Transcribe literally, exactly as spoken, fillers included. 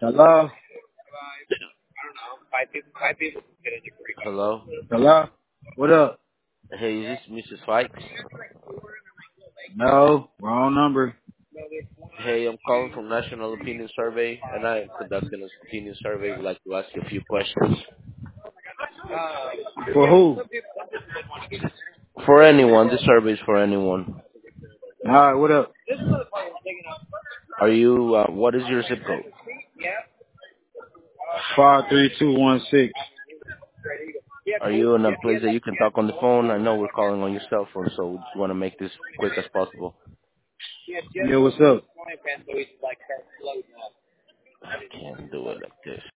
Hello? Hello. Hello? What up? Hey, is this Missus Fikes? No, wrong number. Hey, I'm calling from National Opinion Survey, and I am conducting a opinion survey. We'd like to ask you a few questions. For who? For anyone, this survey is for anyone. Alright, what up? Are you? Uh, what is your zip code? Five three two one six. Are you in a place that you can talk on the phone? I know we're calling on your cell phone, so we just want to make this quick as possible. Yeah, what's up? I can't do it like this.